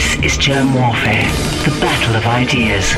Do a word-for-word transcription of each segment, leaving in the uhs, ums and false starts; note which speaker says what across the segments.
Speaker 1: This is Germ Warfare, the battle of ideas.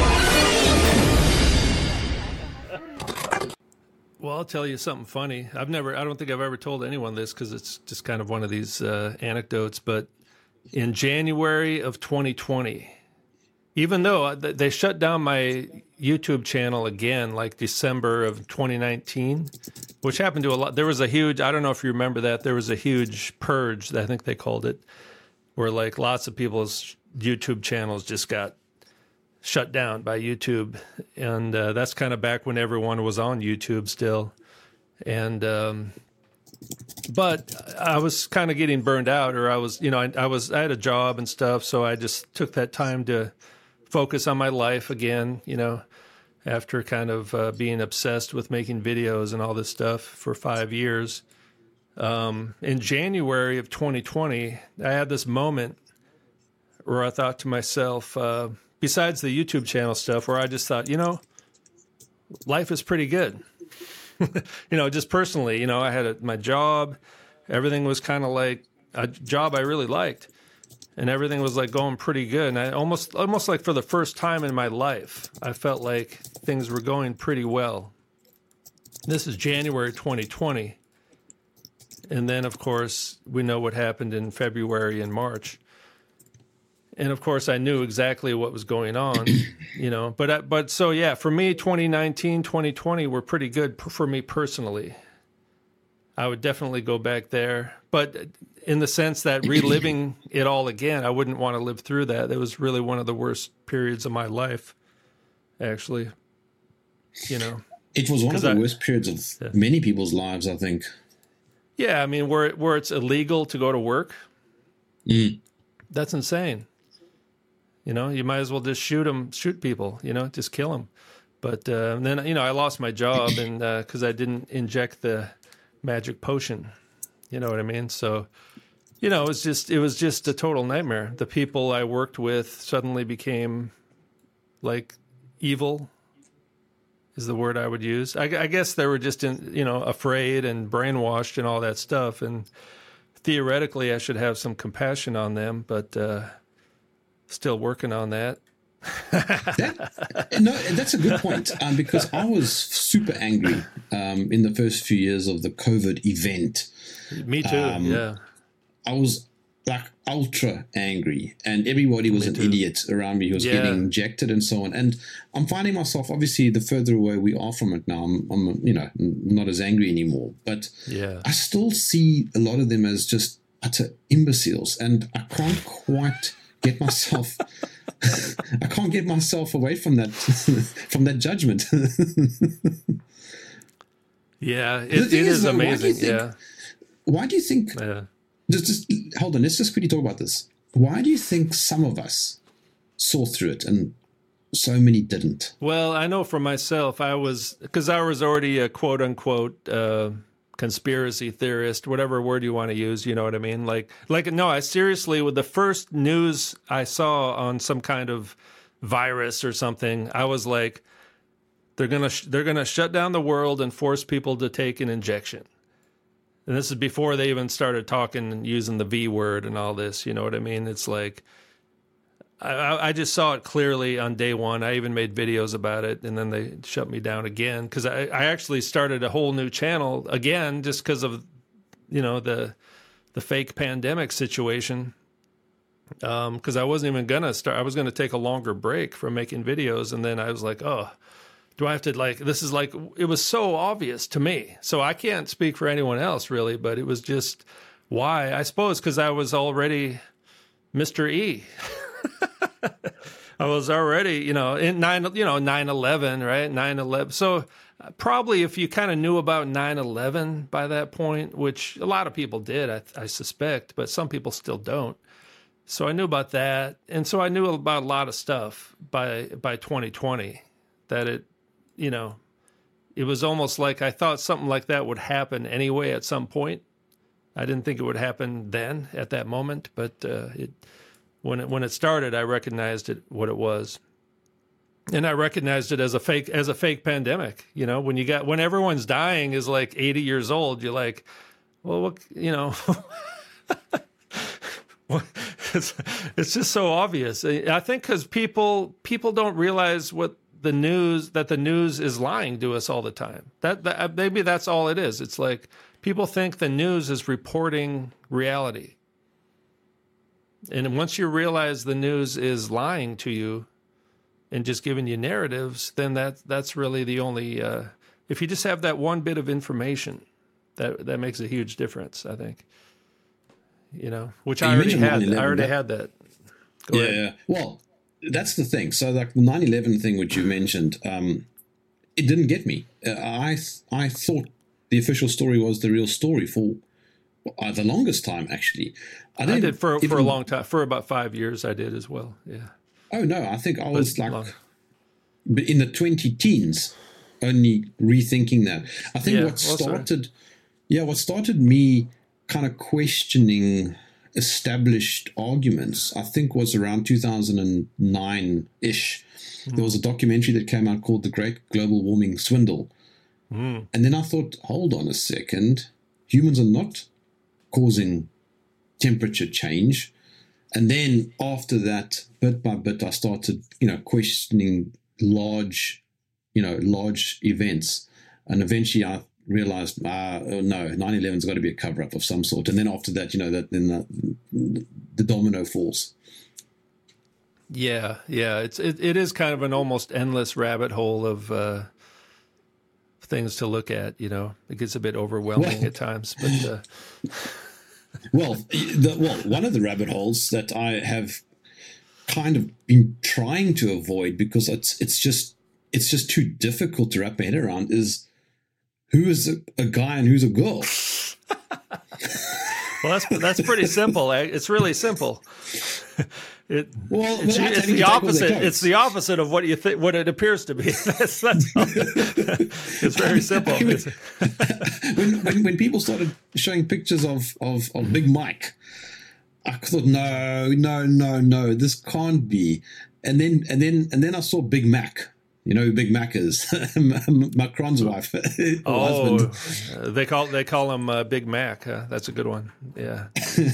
Speaker 2: Well, I'll tell you something funny. I've never, I don't think I've ever told anyone this because it's just kind of one of these uh, anecdotes, but in January of twenty twenty, even though they shut down my YouTube channel again, like December of twenty nineteen, which happened to a lot. There was a huge, I don't know if you remember that, there was a huge purge, I think they called it, where like lots of people's YouTube channels just got shut down by YouTube. And uh, that's kind of back when everyone was on YouTube still. And, um, but I was kind of getting burned out, or I was, you know, I, I was, I had a job and stuff. So I just took that time to focus on my life again, you know, after kind of uh, being obsessed with making videos and all this stuff for five years. Um, in January of twenty twenty, I had this moment where I thought to myself, uh, besides the YouTube channel stuff, where I just thought, you know, life is pretty good. You know, just personally, you know, I had a, my job, everything was kind of like a job I really liked, and everything was like going pretty good. And I almost, almost like for the first time in my life, I felt like things were going pretty well. This is January twenty twenty. And then, of course, we know what happened in February and March. And of course, I knew exactly what was going on, you know. But I, but so yeah, for me, twenty nineteen, twenty twenty were pretty good for me personally. I would definitely go back there, but in the sense that reliving it all again, I wouldn't want to live through that. It was really one of the worst periods of my life, actually. You know,
Speaker 3: it was one of the
Speaker 2: I,
Speaker 3: worst periods of yeah. many people's lives, I think.
Speaker 2: Yeah, I mean, where where it's illegal to go to work,
Speaker 3: mm.
Speaker 2: that's insane. You know, you might as well just shoot them, shoot people, you know, just kill them. But uh, then, you know, I lost my job and because uh, I didn't inject the magic potion, you know what I mean? So, you know, it was just, it was just a total nightmare. The people I worked with suddenly became like evil is the word I would use. I, I guess they were just, in, you know, afraid and brainwashed and all that stuff. And theoretically, I should have some compassion on them, but uh, still working on that.
Speaker 3: that, no, that's a good point um, because I was super angry um, in the first few years of the COVID event.
Speaker 2: Me too. Um, yeah,
Speaker 3: I was like ultra angry, and everybody was
Speaker 2: me
Speaker 3: an
Speaker 2: too.
Speaker 3: idiot around me who was
Speaker 2: yeah.
Speaker 3: getting injected and so on. And I'm finding myself, obviously, the further away we are from it now, I'm, I'm you know, not as angry anymore. But
Speaker 2: yeah.
Speaker 3: I still see a lot of them as just utter imbeciles, and I can't quite get myself. I can't get myself away from that from that judgment.
Speaker 2: Yeah, it, it is, is amazing.
Speaker 3: Think,
Speaker 2: yeah.
Speaker 3: Why do you think?
Speaker 2: Yeah.
Speaker 3: Just, just hold on. Let's just quickly talk about this. Why do you think some of us saw through it and so many didn't?
Speaker 2: Well, I know for myself, I was because I was already a quote unquote uh, conspiracy theorist, whatever word you want to use. You know what I mean? Like, like no, I seriously, with the first news I saw on some kind of virus or something, I was like, they're gonna sh- they're gonna shut down the world and force people to take an injection. And this is before they even started talking and using the V word and all this. You know what I mean? It's like, I, I just saw it clearly on day one. I even made videos about it, and then they shut me down again because I, I actually started a whole new channel again just because of, you know, the the fake pandemic situation. Because um, I wasn't even gonna start. I was gonna take a longer break from making videos, and then I was like, oh. Do I have to like, this is like, it was so obvious to me. So I can't speak for anyone else really, but it was just why, I suppose, because I was already Mister E. I was already, you know, in nine, you know, nine eleven, right? nine eleven. So probably if you kind of knew about nine eleven by that point, which a lot of people did, I, I suspect, but some people still don't. So I knew about that. And so I knew about a lot of stuff by, by twenty twenty that it, you know, it was almost like I thought something like that would happen anyway at some point. I didn't think it would happen then at that moment, but uh, it when it when it started, I recognized it what it was, and I recognized it as a fake as a fake pandemic. You know, when you got when everyone's dying is like eighty years old, you're like, well, what, you know, what, it's, it's just so obvious. I think because people people don't realize what the news that the news is lying to us all the time. That, that maybe that's all it is. It's like people think the news is reporting reality, and once you realize the news is lying to you and just giving you narratives, then that that's really the only. Uh, if you just have that one bit of information, that that makes a huge difference, I think. You know, which
Speaker 3: You
Speaker 2: I already
Speaker 3: mentioned
Speaker 2: had.
Speaker 3: nine eleven,
Speaker 2: I already
Speaker 3: that-
Speaker 2: had that. Go
Speaker 3: Yeah,
Speaker 2: ahead.
Speaker 3: yeah. Well, that's the thing. So, like the nine eleven thing, which you mentioned, um, it didn't get me. Uh, I I thought the official story was the real story for uh, the longest time. Actually,
Speaker 2: I
Speaker 3: didn't
Speaker 2: did for
Speaker 3: even-
Speaker 2: for a long time. For about five years, I did as well. Yeah.
Speaker 3: Oh no, I think I was like
Speaker 2: long.
Speaker 3: but in the twenty teens, only rethinking that. I think
Speaker 2: Yeah,
Speaker 3: what
Speaker 2: well, sorry.
Speaker 3: started, yeah, what started me kind of questioning established arguments, I think, was around two thousand nine ish.
Speaker 2: Hmm.
Speaker 3: There was a documentary that came out called The Great Global Warming Swindle.
Speaker 2: Mm.
Speaker 3: And then I thought, hold on a second, humans are not causing temperature change. And then after that, bit by bit, I started, you know, questioning large, you know, large events. And eventually I realized, uh, oh, no, nine eleven's got to be a cover-up of some sort. And then after that, you know, that then the, the domino falls.
Speaker 2: Yeah, yeah. It's it, it is kind of an almost endless rabbit hole of uh, things to look at. You know, it gets a bit overwhelming
Speaker 3: Well-
Speaker 2: at times. But uh,
Speaker 3: Well, the, well, one of the rabbit holes that I have kind of been trying to avoid because it's it's just it's just too difficult to wrap my head around is who is a, a guy and who's a girl.
Speaker 2: well, that's that's pretty simple. eh? It's really simple. It,
Speaker 3: Well,
Speaker 2: it's,
Speaker 3: without
Speaker 2: it's
Speaker 3: having
Speaker 2: the
Speaker 3: to take all their
Speaker 2: opposite.
Speaker 3: clothes.
Speaker 2: It's the opposite of what you think. What it appears to be. that's, that's all. It's very simple. It's-
Speaker 3: when, when when people started showing pictures of, of, of Big Mike, I thought, no, no, no, no, this can't be. And then and then and then I saw Big Mac. You know who Big Mac is? Macron's wife. or
Speaker 2: Oh,
Speaker 3: husband.
Speaker 2: uh, they call they call him uh, Big Mac. Uh, that's a good one. Yeah,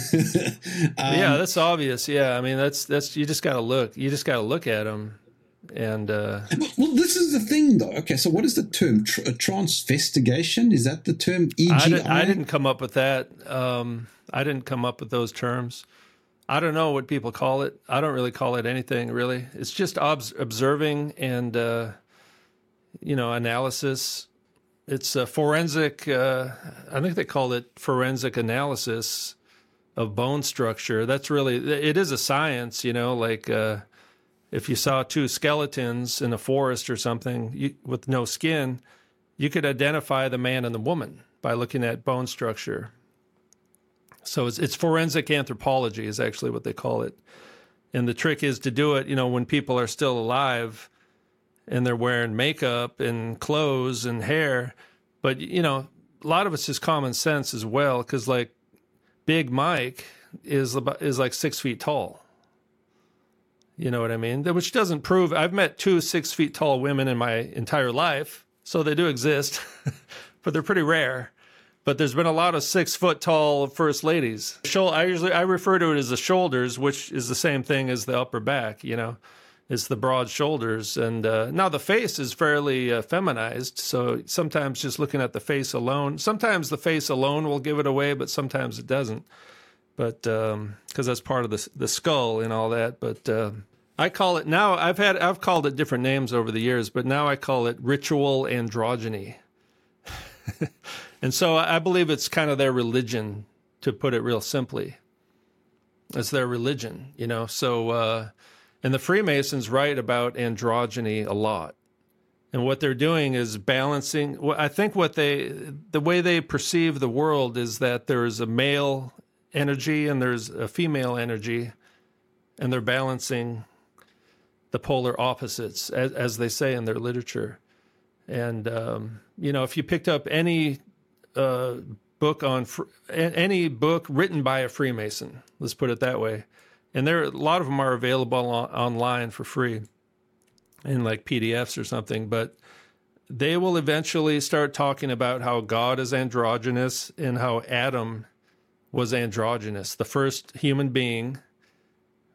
Speaker 3: Um,
Speaker 2: yeah, that's obvious. Yeah, I mean that's that's you just got to look. You just got to look at them, and uh,
Speaker 3: Well, this is the thing, though. Okay, so what is the term? Tr- a transvestigation? Is that the term? E
Speaker 2: I,
Speaker 3: G I?
Speaker 2: did, I didn't come up with that. Um, I didn't come up with those terms. I don't know what people call it. I don't really call it anything, really. It's just obs- observing and, uh, you know, analysis. It's a forensic, uh, I think they call it forensic analysis of bone structure. That's really, it is a science, you know, like uh, if you saw two skeletons in a forest or something you, with no skin, you could identify the man and the woman by looking at bone structure. So it's, it's forensic anthropology is actually what they call it. And the trick is to do it, you know, when people are still alive and they're wearing makeup and clothes and hair. But, you know, a lot of it's just common sense as well, because like Big Mike is about, is like six feet tall. You know what I mean? Which doesn't prove, I've met two six feet tall women in my entire life, so they do exist, but they're pretty rare. But there's been a lot of six foot tall first ladies. Shou- I usually I refer to it as the shoulders, which is the same thing as the upper back. You know, it's the broad shoulders. And uh, now the face is fairly uh, feminized. So sometimes just looking at the face alone, sometimes the face alone will give it away, but sometimes it doesn't. But because um, that's part of the the skull and all that. But uh, I call it now. I've had I've called it different names over the years, but now I call it ritual androgyny. And so I believe it's kind of their religion, to put it real simply. It's their religion, you know. So, uh, and the Freemasons write about androgyny a lot. And what they're doing is balancing. I think what they, the way they perceive the world is that there's a male energy and there's a female energy, and they're balancing the polar opposites, as, as they say in their literature. And, um, you know, if you picked up any uh, book on fr- any book written by a Freemason, let's put it that way, and there a lot of them are available on, online for free in like P D Fs or something, but they will eventually start talking about how God is androgynous and how Adam was androgynous, the first human being,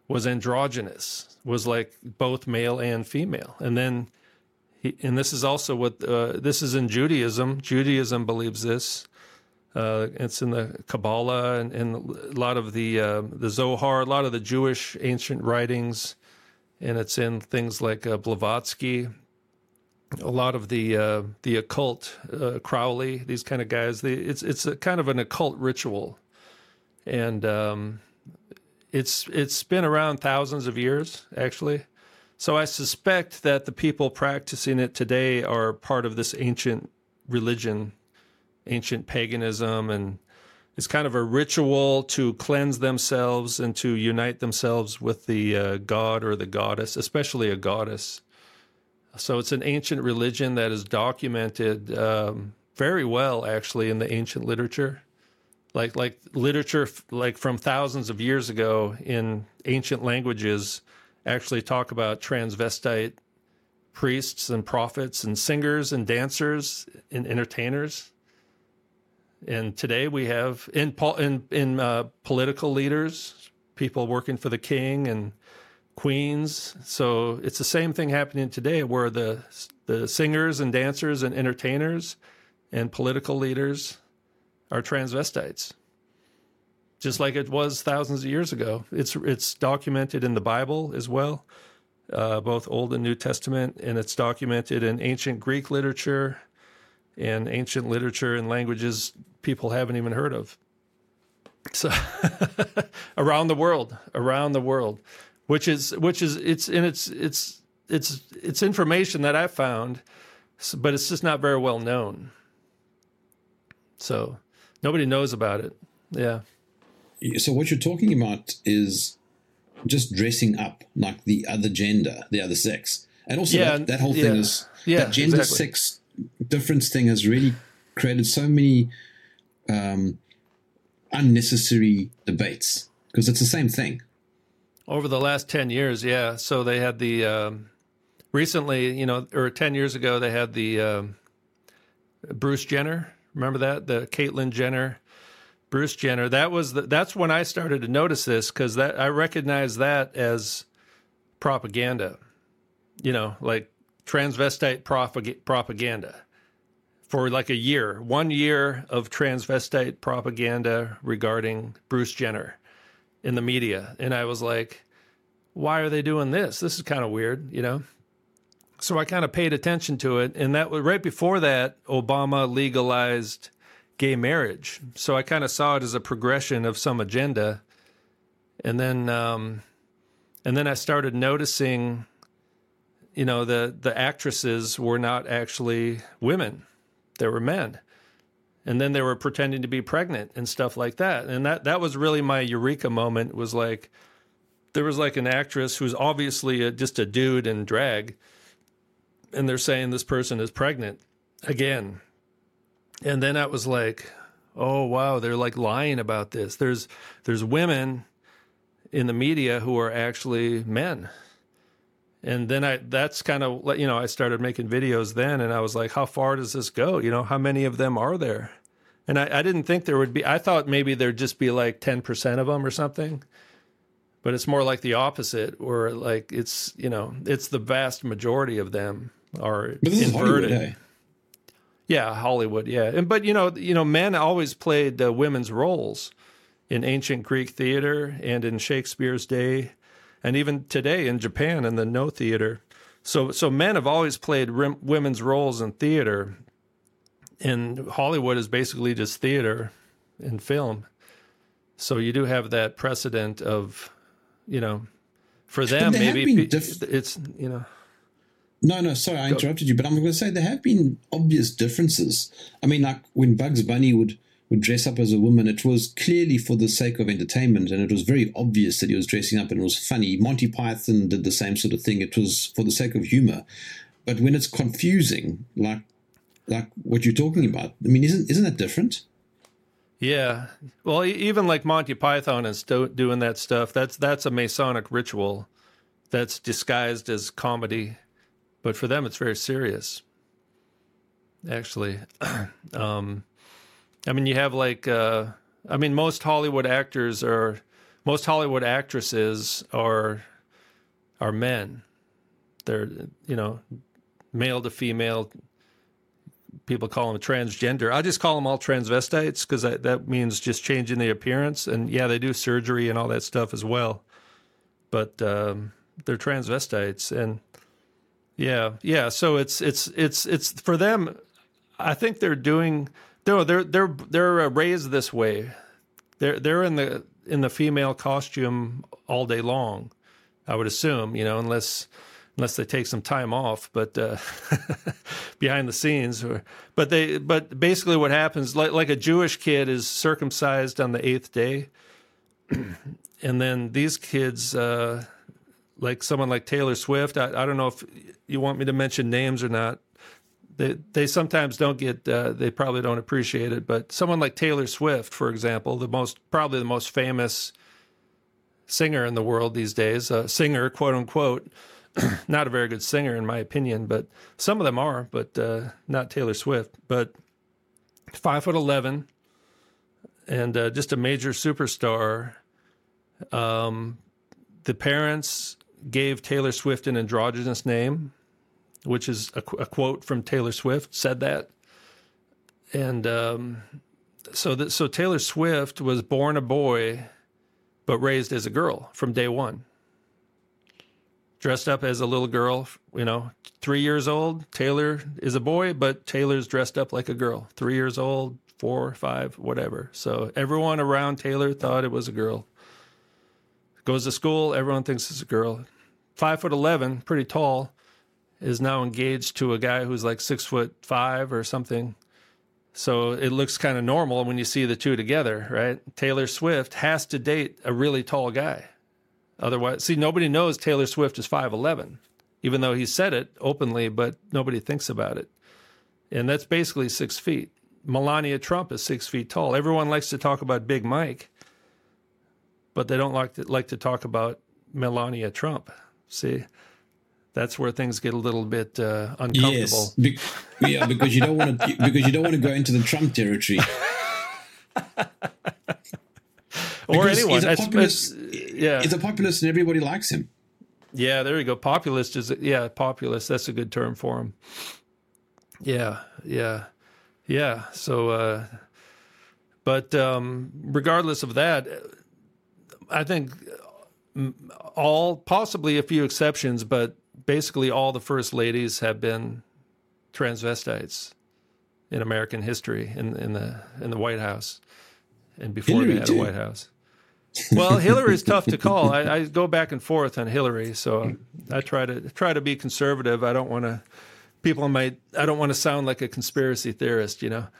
Speaker 2: was androgynous, was like both male and female. And then, he, and this is also what, uh, this is in Judaism. Judaism believes this. Uh, it's in the Kabbalah and, and a lot of the, uh, the Zohar, a lot of the Jewish ancient writings. And it's in things like uh, Blavatsky, a lot of the uh, the occult, uh, Crowley, these kind of guys. They, it's it's a kind of an occult ritual, and um, it's it's been around thousands of years, actually. So I suspect that the people practicing it today are part of this ancient religion, ancient paganism, and it's kind of a ritual to cleanse themselves and to unite themselves with the uh, god or the goddess, especially a goddess. So it's an ancient religion that is documented um, very well, actually, in the ancient literature. Like like literature like from thousands of years ago in ancient languages actually talk about transvestite priests and prophets and singers and dancers and entertainers. And today we have in in in uh, political leaders, people working for the king and queens. So it's the same thing happening today, where the the singers and dancers and entertainers and political leaders are transvestites, just like it was thousands of years ago. It's it's documented in the Bible as well, uh, both Old and New Testament, and it's documented in ancient Greek literature and ancient literature in languages people haven't even heard of. So around the world, around the world, which is which is it's and it's it's it's it's information that I found, but it's just not very well known. So nobody knows about it. Yeah.
Speaker 3: So what you're talking about is just dressing up like the other gender, the other sex, and also
Speaker 2: Yeah,
Speaker 3: that, that whole
Speaker 2: yeah.
Speaker 3: thing is
Speaker 2: Yeah,
Speaker 3: that gender
Speaker 2: exactly.
Speaker 3: sex difference thing has really created so many um, unnecessary debates because it's the same thing.
Speaker 2: Over the last ten years, yeah. So they had the, um, recently, you know, or ten years ago, they had the um, Bruce Jenner. Remember that? The Caitlyn Jenner, Bruce Jenner. That was the, that's when I started to notice this, because that I recognized that as propaganda, you know, like transvestite propag- propaganda for like a year, one year of transvestite propaganda regarding Bruce Jenner in the media. And I was like, why are they doing this? This is kind of weird, you know? So I kind of paid attention to it. And that was right before that, Obama legalized gay marriage. So I kind of saw it as a progression of some agenda. And then, um, and then I started noticing, you know, the, the actresses were not actually women. They were men. And then they were pretending to be pregnant and stuff like that. And that, that was really my eureka moment, was like, there was like an actress who's obviously a, just a dude in drag, and they're saying this person is pregnant again. And then I was like, oh, wow, they're like lying about this. There's there's women in the media who are actually men. And then I, that's kind of, you know, I started making videos then, and I was like, how far does this go? You know, how many of them are there? And I, I didn't think there would be, I thought maybe there'd just be like ten percent of them or something, but it's more like the opposite, where like it's, you know, it's the vast majority of them are
Speaker 3: But this is
Speaker 2: inverted.
Speaker 3: Hollywood, eh?
Speaker 2: Yeah, Hollywood, yeah. And, but, you know, you know, men always played uh, women's roles in ancient Greek theater and in Shakespeare's day, and even today in Japan in the No theater. So so men have always played rim, women's roles in theater, and Hollywood is basically just theater and film. So you do have that precedent of, you know, for them,
Speaker 3: there have
Speaker 2: maybe
Speaker 3: been
Speaker 2: pe-
Speaker 3: diff-
Speaker 2: it's, you know.
Speaker 3: No, no, sorry, I interrupted you, but I'm going to say there have been obvious differences. I mean, like when Bugs Bunny would, would dress up as a woman, it was clearly for the sake of entertainment, and it was very obvious that he was dressing up and it was funny. Monty Python did the same sort of thing. It was for the sake of humor. But when it's confusing, like like what you're talking about, I mean, isn't isn't that different?
Speaker 2: Yeah. Well, e- even like Monty Python is sto- doing that stuff, that's that's a Masonic ritual that's disguised as comedy. But for them, it's very serious, actually. um, I mean, you have like, uh, I mean, most Hollywood actors are most Hollywood actresses are are men. They're, you know, male to female. People call them transgender. I just call them all transvestites because that, that means just changing the appearance. And yeah, they do surgery and all that stuff as well. But um, they're transvestites, and yeah, yeah. So it's it's it's it's for them. I think they're doing. No, they're they're they're raised this way. They're they're in the in the female costume all day long. I would assume, you know, unless unless they take some time off, but uh, behind the scenes. Or, but they but basically what happens, like like a Jewish kid is circumcised on the eighth day. And then these kids, uh, like someone like Taylor Swift, I, I don't know if you want me to mention names or not. They they sometimes don't get, uh, they probably don't appreciate it. But someone like Taylor Swift, for example, the most probably the most famous singer in the world these days, uh, singer, quote unquote, not a very good singer in my opinion, but some of them are, but uh, not Taylor Swift. But five foot eleven and uh, just a major superstar. Um, the parents gave Taylor Swift an androgynous name, which is a, a quote from Taylor Swift said that. And um, so that, so Taylor Swift was born a boy, but raised as a girl from day one. Dressed up as a little girl, you know, three years old. Taylor is a boy, but Taylor's dressed up like a girl. Three years old, four, five, whatever. So everyone around Taylor thought it was a girl. Goes to school, everyone thinks it's a girl. Five foot eleven, pretty tall, is now engaged to a guy who's like six foot five or something. So it looks kind of normal when you see the two together, right? Taylor Swift has to date a really tall guy. Otherwise, see, nobody knows Taylor Swift is five eleven, even though he said it openly, but nobody thinks about it. And that's basically six feet. Melania Trump is six feet tall. Everyone likes to talk about Big Mike, but they don't like to, like to talk about Melania Trump. See, that's where things get a little bit uh, uncomfortable.
Speaker 3: Yes, Be- yeah, because you don't want to because you don't want to go into the Trump territory.
Speaker 2: Or
Speaker 3: Because
Speaker 2: anyone.
Speaker 3: He's a
Speaker 2: It's-
Speaker 3: populist,
Speaker 2: it's- yeah.
Speaker 3: he's a populist, and everybody likes him.
Speaker 2: Yeah, there you go. Populist is, yeah, populist. That's a good term for him. Yeah, yeah, yeah. So, uh, but um, regardless of that, I think all, possibly a few exceptions, but basically all the first ladies have been transvestites in American history, in, in the in the White House, and before
Speaker 3: Hillary
Speaker 2: they had
Speaker 3: too.
Speaker 2: a White House. Well, Hillary's tough to call. I, I go back and forth on Hillary, so I try to try to be conservative. I don't want to. People might. I don't want to sound like a conspiracy theorist, you know.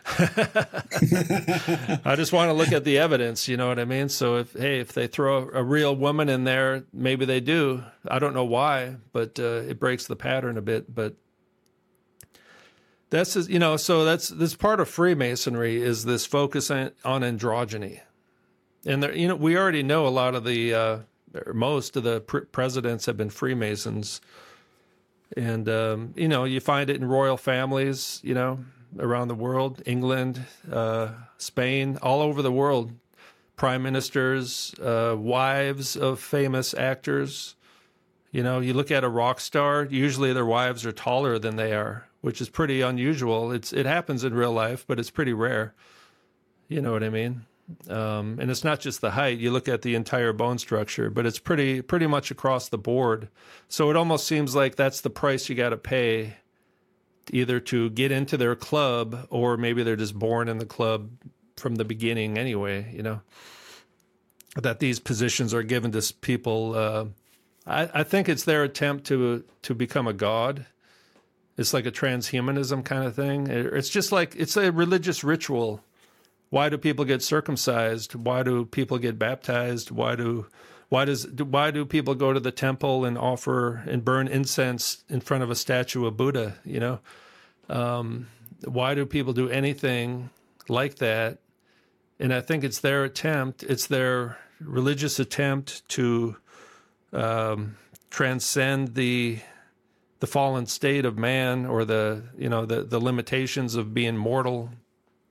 Speaker 2: I just want to look at the evidence. You know what I mean? So if hey, if they throw a real woman in there, maybe they do. I don't know why, but uh, it breaks the pattern a bit. But that's you know. So that's this part of Freemasonry is this focus on, on androgyny. And there, you know, we already know a lot of the, uh, or most of the pr- presidents have been Freemasons, and um, you know, you find it in royal families, you know, around the world, England, uh, Spain, all over the world. Prime ministers, uh, wives of famous actors. You know, you look at a rock star. Usually, their wives are taller than they are, which is pretty unusual. It's it happens in real life, but it's pretty rare. You know what I mean? Um, and it's not just the height. You look at the entire bone structure, but it's pretty pretty much across the board. So it almost seems like that's the price you got to pay, either to get into their club, or maybe they're just born in the club from the beginning anyway, you know, that these positions are given to people. Uh, I, I think it's their attempt to to become a god. It's like a transhumanism kind of thing. It's just like, it's a religious ritual. Why do people get circumcised? Why do people get baptized? Why do, why does, why do people go to the temple and offer and burn incense in front of a statue of Buddha? You know, um, why do people do anything like that? And I think it's their attempt. It's their religious attempt to um, transcend the the fallen state of man, or the you know the the limitations of being mortal.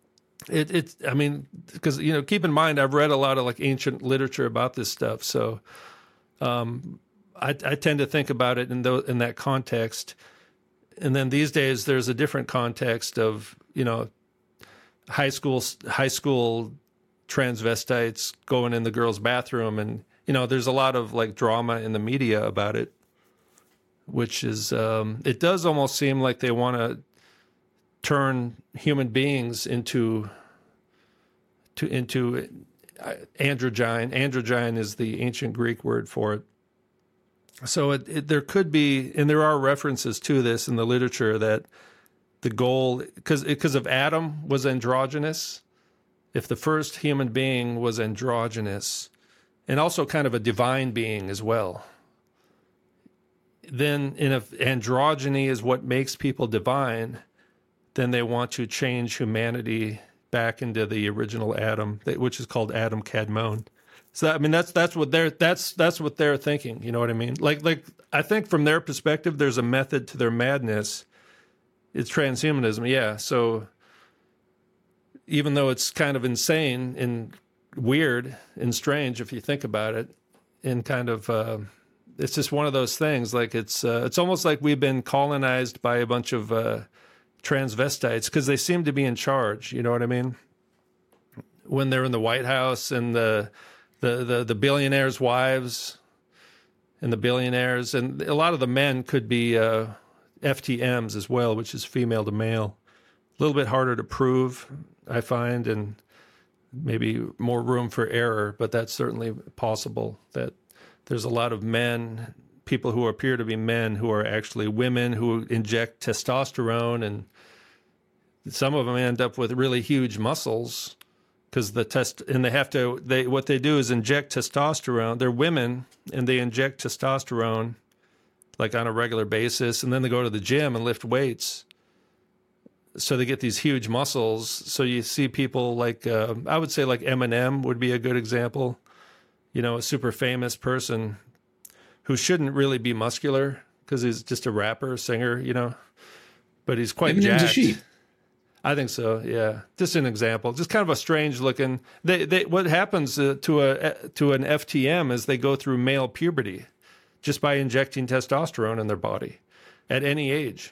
Speaker 2: it, it, I mean, because, you know, keep in mind, I've read a lot of like ancient literature about this stuff. So um, I, I tend to think about it in, th- in that context. And then these days there's a different context of, you know, high school, high school transvestites going in the girls' bathroom. And, you know, there's a lot of like drama in the media about it, which is, um, it does almost seem like they want to turn human beings into to into uh, androgyne. Androgyne is the ancient Greek word for it. So it, it, there could be, and there are references to this in the literature, that the goal, because because of Adam was androgynous, if the first human being was androgynous, and also kind of a divine being as well, then in if androgyny is what makes people divine, then they want to change humanity back into the original Adam, which is called Adam Kadmon. So I mean, that's that's what they're that's that's what they're thinking. You know what I mean? Like like I think from their perspective, there's a method to their madness. It's transhumanism, yeah. So even though it's kind of insane and weird and strange if you think about it, and kind of uh, it's just one of those things. Like it's uh, it's almost like we've been colonized by a bunch of uh, transvestites because they seem to be in charge. You know what I mean? When they're in the White House and the the the, the billionaires' wives and the billionaires, and a lot of the men could be uh, F T Ms as well, which is female to male. A little bit harder to prove, I find, and maybe more room for error, but that's certainly possible that there's a lot of men, people who appear to be men who are actually women who inject testosterone, and some of them end up with really huge muscles because the test, and they have to, they, what they do is inject testosterone. They're women and they inject testosterone like on a regular basis. And then they go to the gym and lift weights. So they get these huge muscles. So you see people like, uh, I would say like Eminem would be a good example, you know, a super famous person who shouldn't really be muscular because he's just a rapper, singer, you know, but he's quite
Speaker 3: Eminem's
Speaker 2: jacked.
Speaker 3: a sheep.
Speaker 2: I think so. Yeah, just an example. Just kind of a strange looking. They, they, what happens uh, to a to an F T M is they go through male puberty, just by injecting testosterone in their body, at any age.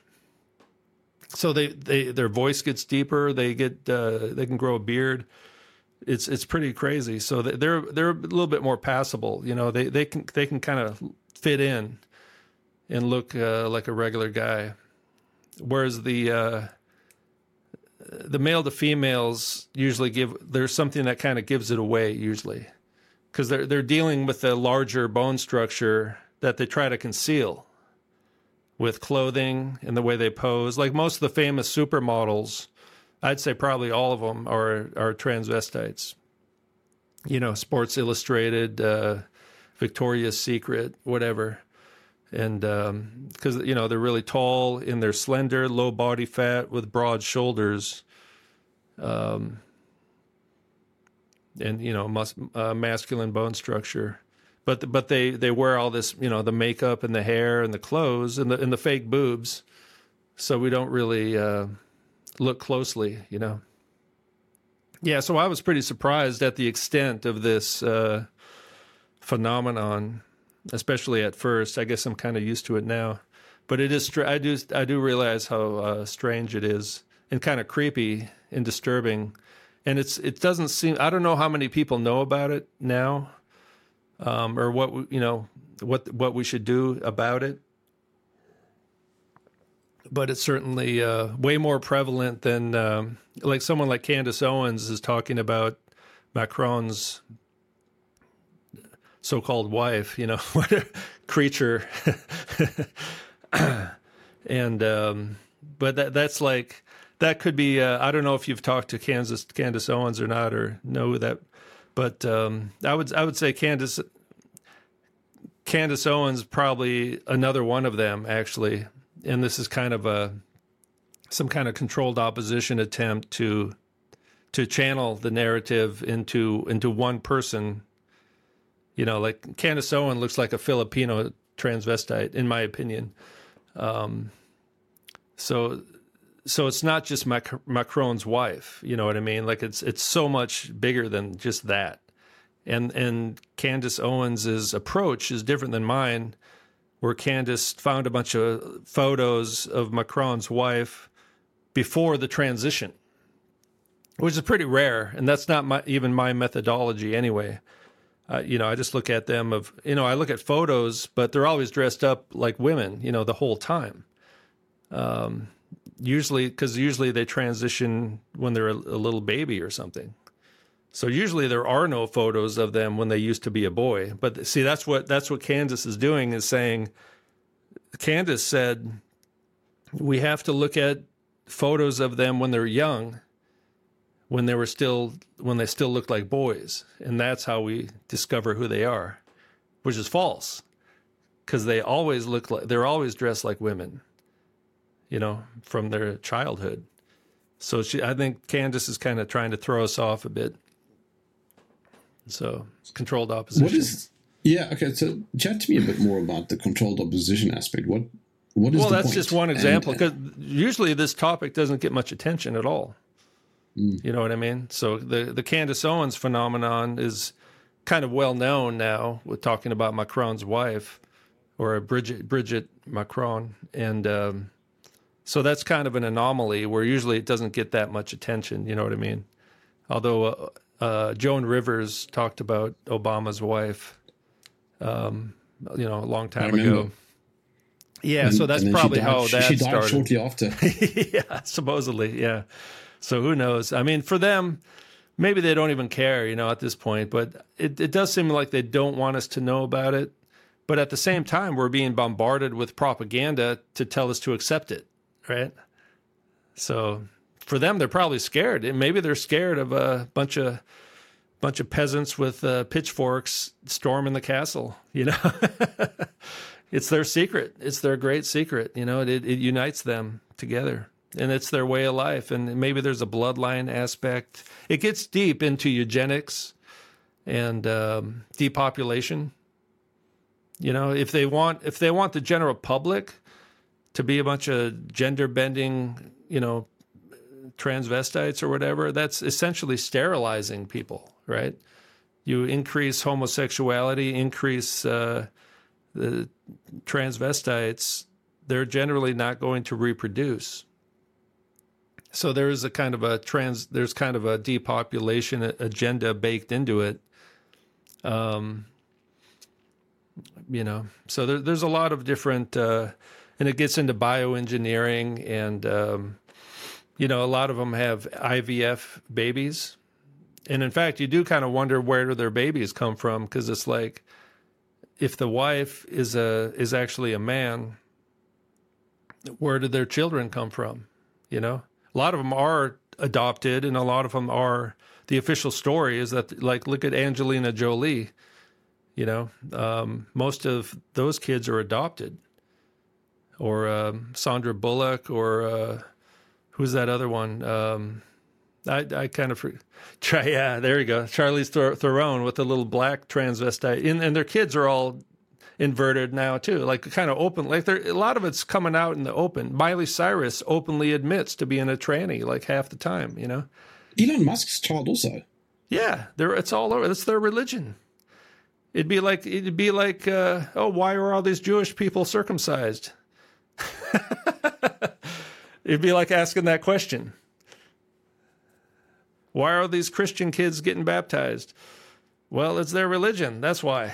Speaker 2: So they, they their voice gets deeper. They get uh, they can grow a beard. It's it's pretty crazy. So they're they're a little bit more passable. You know, they they can they can kind of fit in and look uh, like a regular guy, whereas the uh, the male to females usually give, there's something that kind of gives it away usually, because they're they're dealing with a larger bone structure that they try to conceal with clothing and the way they pose. Like most of the famous supermodels, I'd say probably all of them are are transvestites. You know, Sports Illustrated, uh, Victoria's Secret, whatever. And because, um, you know, they're really tall and they're slender, low body fat with broad shoulders. Um, and, you know, mus- uh, masculine bone structure. But but they, they wear all this, you know, the makeup and the hair and the clothes and the, and the fake boobs. So we don't really uh, look closely, you know. Yeah, so I was pretty surprised at the extent of this uh, phenomenon, especially at first. I guess I'm kind of used to it now, but it is. Str- I do. I do realize how uh, strange it is, and kind of creepy and disturbing. And it's. It doesn't seem. I don't know how many people know about it now, um, or what we- you know, what what we should do about it. But it's certainly uh, way more prevalent than, um, like someone like Candace Owens is talking about Macron's so-called wife, you know, what a creature. and, um, but that, that's like, that could be, uh, I don't know if you've talked to Kansas, Candace Owens or not, or know that, but, um, I would, I would say Candace, Candace Owens, probably another one of them actually. And this is kind of a, some kind of controlled opposition attempt to, to channel the narrative into, into one person. You know, like Candace Owens looks like a Filipino transvestite, in my opinion. Um, so so it's not just Mac- Macron's wife. You know what I mean? Like it's it's so much bigger than just that. And and Candace Owens' approach is different than mine, where Candace found a bunch of photos of Macron's wife before the transition, which is pretty rare, and that's not my, even my methodology anyway. Uh, you know, I just look at them of, you know, I look at photos, but they're always dressed up like women, you know, the whole time. Um, usually, because usually they transition when they're a, a little baby or something. So usually there are no photos of them when they used to be a boy. But see, that's what that's what Candace is doing, is saying, Candace said, we have to look at photos of them when they're young, when they were still when they still looked like boys, and that's how we discover who they are, which is false, because they always look like they're always dressed like women, you know, from their childhood. So she, I think Candace is kind of trying to throw us off a bit. So controlled opposition.
Speaker 3: What is? Yeah. Okay. So chat to me a bit more about the controlled opposition aspect. What? What is?
Speaker 2: Well,
Speaker 3: the
Speaker 2: that's
Speaker 3: point?
Speaker 2: just one example, because
Speaker 3: And,
Speaker 2: usually this topic doesn't get much attention at all.
Speaker 3: Mm.
Speaker 2: You know what I mean? So the the Candace Owens phenomenon is kind of well known now, with talking about Macron's wife, or Bridget Bridget Macron, and um, so that's kind of an anomaly where usually it doesn't get that much attention. You know what I mean? Although uh, uh, Joan Rivers talked about Obama's wife, um, you know, a long time ago. Yeah,
Speaker 3: and,
Speaker 2: so that's
Speaker 3: and
Speaker 2: probably
Speaker 3: died,
Speaker 2: how
Speaker 3: she,
Speaker 2: that
Speaker 3: she died
Speaker 2: started.
Speaker 3: shortly after.
Speaker 2: Yeah, supposedly, yeah. So who knows? I mean, for them, maybe they don't even care, you know, at this point. But it, it does seem like they don't want us to know about it. But at the same time, we're being bombarded with propaganda to tell us to accept it, right? So for them, they're probably scared. And maybe they're scared of a bunch of bunch of peasants with uh, pitchforks storming the castle, you know? It's their secret. It's their great secret. You know, it, it unites them together, and it's their way of life. And maybe there's a bloodline aspect. It gets deep into eugenics and um, depopulation. You know, if they want, if they want the general public to be a bunch of gender bending, you know, transvestites or whatever, that's essentially sterilizing people, right? You increase homosexuality, increase uh, the transvestites, they're generally not going to reproduce. So there is a kind of a trans, there's kind of a depopulation agenda baked into it. Um, you know, so there, there's a lot of different, uh, and it gets into bioengineering, and, um, you know, a lot of them have I V F babies. And in fact, you do kind of wonder where their babies come from, because it's like, if the wife is a is actually a man, where did their children come from? You know, a lot of them are adopted, and a lot of them are. The official story is that, like, look at Angelina Jolie. You know, um, most of those kids are adopted, or um, Sandra Bullock, or uh, who's that other one? Um, I, I kind of try. Yeah, there you go. Charlize Theron with the little black transvestite, and, and their kids are all inverted now too, like kind of open. Like there, a lot of it's coming out in the open. Miley Cyrus openly admits to being a tranny, like half the time. You know,
Speaker 3: Elon Musk's child also.
Speaker 2: Yeah, they're it's all over. It's their religion. It'd be like it'd be like, uh, oh, why are all these Jewish people circumcised? It'd be like asking that question. Why are these Christian kids getting baptized? Well, it's their religion. That's why.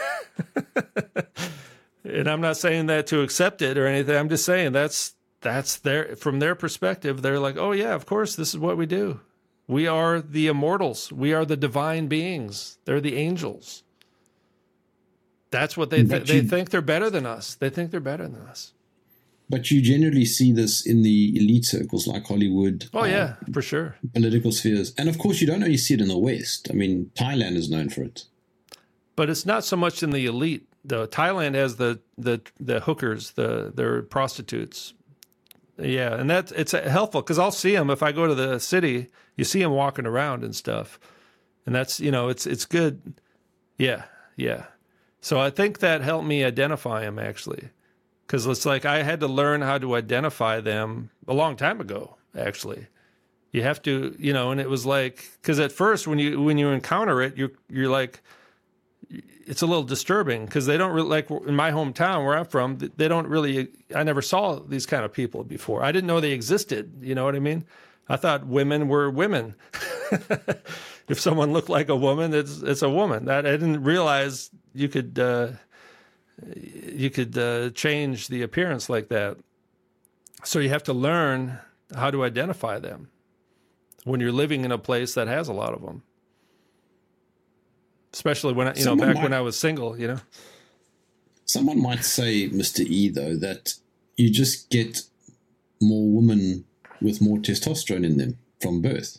Speaker 2: And I'm not saying that to accept it or anything. I'm just saying that's that's their from their perspective. They're like, oh yeah, of course, this is what we do. We are the immortals. We are the divine beings. They're the angels. That's what they th-
Speaker 3: you,
Speaker 2: they think they're better than us. They think they're better than us.
Speaker 3: But you generally see this in the elite circles like Hollywood.
Speaker 2: Oh, uh, yeah, for sure.
Speaker 3: Political spheres. And of course, you don't only see it in the West. I mean, Thailand is known for it.
Speaker 2: But it's not so much in the elite, though. Thailand has the the, the hookers, the their prostitutes. Yeah, and that it's helpful because I'll see them if I go to the city. You see them walking around and stuff, and that's you know it's it's good. Yeah, yeah. So I think that helped me identify them actually. Because it's like I had to learn how to identify them a long time ago, actually. You have to, you know, and it was like, because at first when you when you encounter it, you're you're like, it's a little disturbing because they don't really, like in my hometown where I'm from, they don't really, I never saw these kind of people before. I didn't know they existed. You know what I mean? I thought women were women. If someone looked like a woman, it's it's a woman. That I didn't realize you could uh, you could uh, change the appearance like that. So you have to learn how to identify them when you're living in a place that has a lot of them. Especially when, I, you someone know, back might, when I was single, you know.
Speaker 3: Someone might say, Mister E, though, that you just get more women with more testosterone in them from birth.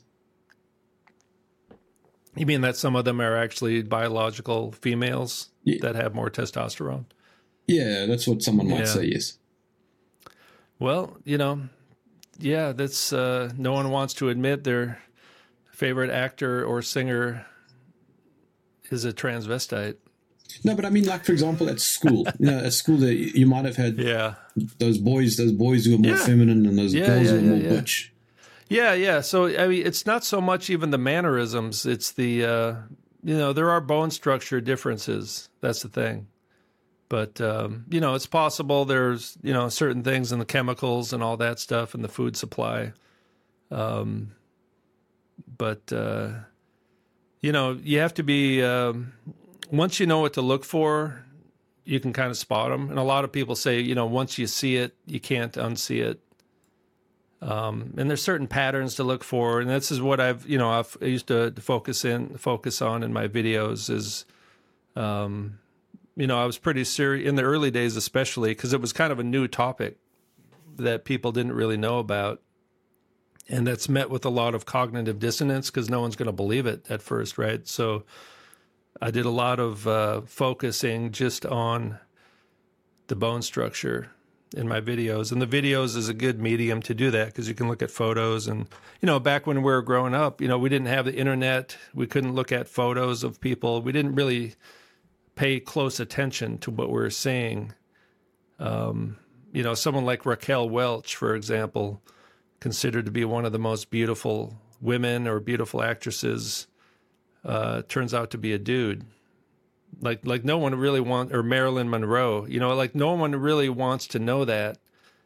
Speaker 2: You mean that some of them are actually biological females
Speaker 3: yeah.
Speaker 2: that have more testosterone?
Speaker 3: Yeah, that's what someone might
Speaker 2: yeah.
Speaker 3: say, yes.
Speaker 2: Well, you know, yeah, that's uh, no one wants to admit their favorite actor or singer is a transvestite.
Speaker 3: No, but I mean, like, for example, at school, you know, at school, there, you might have had
Speaker 2: yeah.
Speaker 3: those boys, those boys who are more
Speaker 2: yeah.
Speaker 3: feminine and those
Speaker 2: yeah,
Speaker 3: girls
Speaker 2: yeah,
Speaker 3: who are
Speaker 2: yeah,
Speaker 3: more
Speaker 2: yeah.
Speaker 3: butch.
Speaker 2: Yeah, yeah. So, I mean, it's not so much even the mannerisms. It's the, uh, you know, there are bone structure differences. That's the thing. But, um, you know, it's possible there's, you know, certain things in the chemicals and all that stuff in the food supply. Um, but, uh, you know, you have to be, um, once you know what to look for, you can kind of spot them. And a lot of people say, you know, once you see it, you can't unsee it. Um, and there's certain patterns to look for. And this is what I've, you know, I've, I used to focus in, focus on in my videos is, um, you know, I was pretty serious in the early days, especially because it was kind of a new topic that people didn't really know about. And that's met with a lot of cognitive dissonance because no one's going to believe it at first, right? So I did a lot of uh, focusing just on the bone structure in my videos. And the videos is a good medium to do that because you can look at photos. And, you know, back when we were growing up, you know, we didn't have the internet. We couldn't look at photos of people. We didn't really pay close attention to what we were seeing. Um, you know, someone like Raquel Welch, for example, considered to be one of the most beautiful women or beautiful actresses, uh, turns out to be a dude. Like, like no one really wants, or Marilyn Monroe, you know, like no one really wants to know that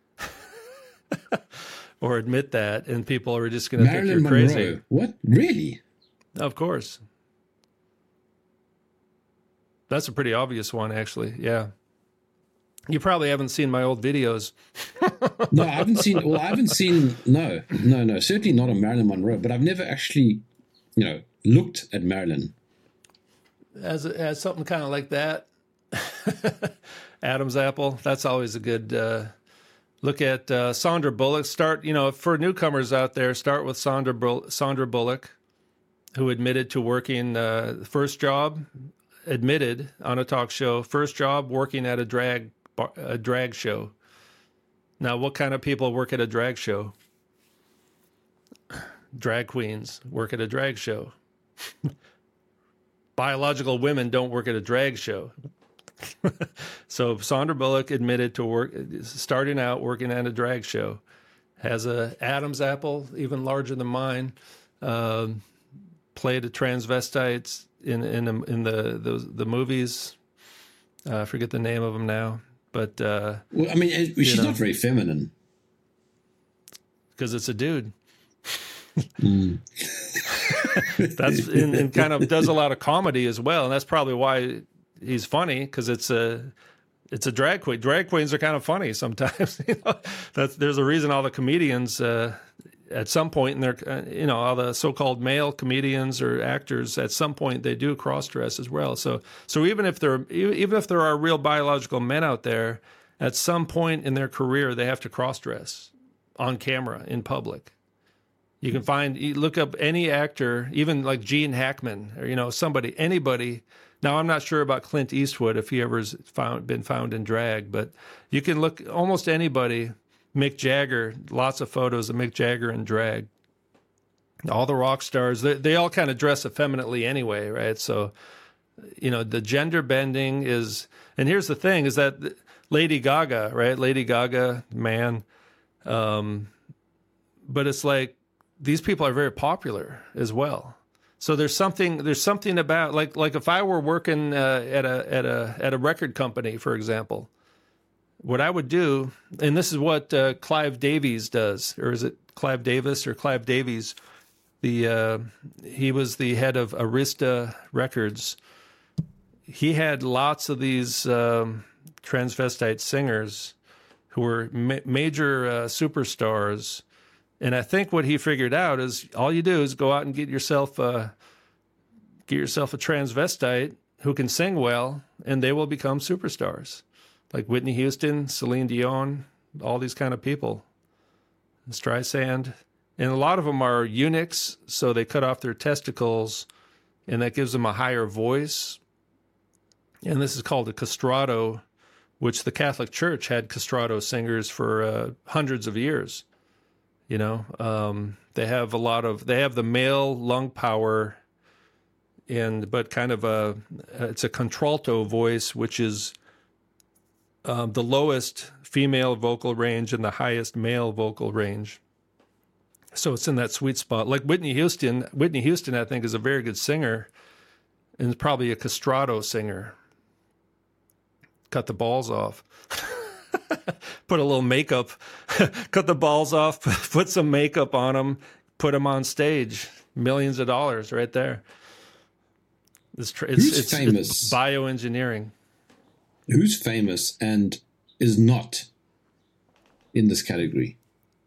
Speaker 2: or admit that. And people are just going to think you're
Speaker 3: Monroe.
Speaker 2: Crazy.
Speaker 3: What? Really?
Speaker 2: Of course. That's a pretty obvious one, actually. Yeah. You probably haven't seen my old videos.
Speaker 3: No, I haven't seen, well, I haven't seen, no, no, no, certainly not on Marilyn Monroe, but I've never actually, you know, looked at Marilyn.
Speaker 2: As, as something kind of like that. Adam's apple. That's always a good uh, look at. uh, Sandra Bullock. Start, you know, for newcomers out there, start with Sandra, Bull- Sandra Bullock, who admitted to working, uh, first job, admitted on a talk show, first job working at a drag a drag show. Now, what kind of people work at a drag show? Drag queens work at a drag show. Biological women don't work at a drag show. So Sandra Bullock admitted to work, starting out working at a drag show, has a Adam's apple, even larger than mine, um, played a transvestite in in in the the, the movies. Uh, I forget the name of them now, but uh,
Speaker 3: well, I mean, she's know, not very feminine
Speaker 2: because it's a dude.
Speaker 3: Mm.
Speaker 2: That's and, and kind of does a lot of comedy as well, and that's probably why he's funny because it's a it's a drag queen. Drag queens are kind of funny sometimes. You know, that's there's a reason all the comedians uh, at some point in their uh, you know all the so-called male comedians or actors at some point they do cross dress as well. So so even if there even if there are real biological men out there, at some point in their career they have to cross dress on camera in public. You can find, you look up any actor, even like Gene Hackman, or, you know, somebody, anybody. Now, I'm not sure about Clint Eastwood, if he ever's found, been found in drag, but you can look almost anybody. Mick Jagger, lots of photos of Mick Jagger in drag. All the rock stars, they, they all kind of dress effeminately anyway, right? So, you know, the gender bending is, and here's the thing, is that Lady Gaga, right? Lady Gaga, man. Um, but it's like these people are very popular as well. So there's something there's something about like like if I were working uh, at a at a at a record company, for example, what I would do, and this is what uh, Clive Davies does, or is it Clive Davis or Clive Davies? The uh, he was the head of Arista Records. He had lots of these um, transvestite singers who were ma- major uh, superstars. And I think what he figured out is all you do is go out and get yourself a, get yourself a transvestite who can sing well, and they will become superstars. Like Whitney Houston, Celine Dion, all these kind of people. Streisand. And a lot of them are eunuchs, so they cut off their testicles, and that gives them a higher voice. And this is called a castrato, which the Catholic Church had castrato singers for uh, hundreds of years. You know, um, they have a lot of, they have the male lung power, and but kind of a, it's a contralto voice, which is um, the lowest female vocal range and the highest male vocal range. So it's in that sweet spot. Like Whitney Houston, Whitney Houston, I think, is a very good singer, and is probably a castrato singer. Cut the balls off. Put a little makeup, cut the balls off, put some makeup on them, put them on stage. Millions of dollars right there. It's, it's,
Speaker 3: Who's
Speaker 2: it's,
Speaker 3: famous?
Speaker 2: It's bioengineering.
Speaker 3: Who's famous and is not in this category?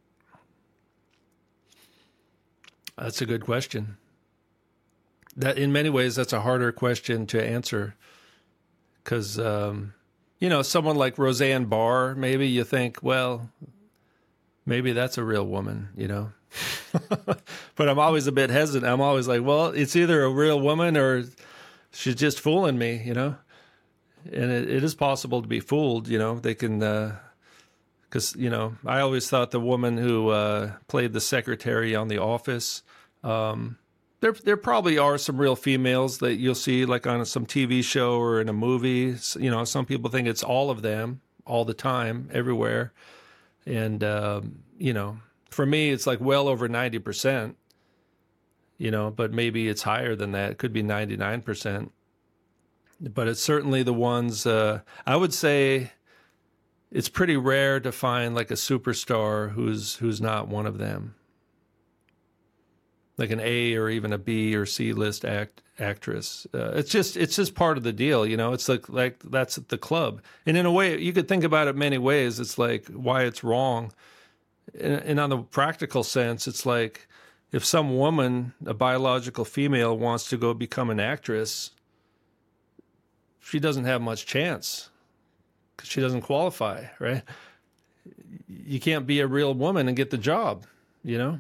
Speaker 2: That's a good question. That in many ways, that's a harder question to answer because, um, you know, someone like Roseanne Barr, maybe you think, well, maybe that's a real woman, you know. But I'm always a bit hesitant. I'm always like, well, it's either a real woman or she's just fooling me, you know. And it, it is possible to be fooled, you know. They can, because, uh, you know, I always thought the woman who uh, played the secretary on The Office, um, There, there probably are some real females that you'll see like on some T V show or in a movie. You know, some people think it's all of them all the time, everywhere. And, um, you know, for me, it's like well over ninety percent, you know, but maybe it's higher than that. It could be ninety-nine percent. But it's certainly the ones, uh, I would say it's pretty rare to find like a superstar who's who's not one of them. Like an A or even a B or C list act actress. Uh, it's just it's just part of the deal, you know. It's like like that's the club, and in a way, you could think about it many ways. It's like why it's wrong, and, and on the practical sense, it's like if some woman, a biological female, wants to go become an actress, she doesn't have much chance because she doesn't qualify, right? You can't be a real woman and get the job, you know.